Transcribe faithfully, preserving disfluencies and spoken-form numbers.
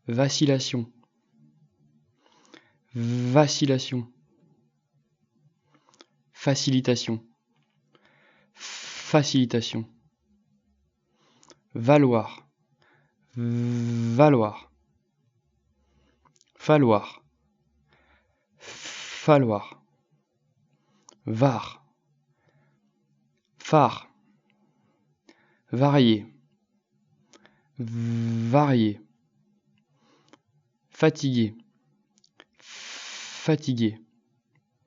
vacillation, vacillation, facilitation, facilitation, valoir, valoir, falloir, falloir, var, phare, varier, varier, fatigué, fatigué,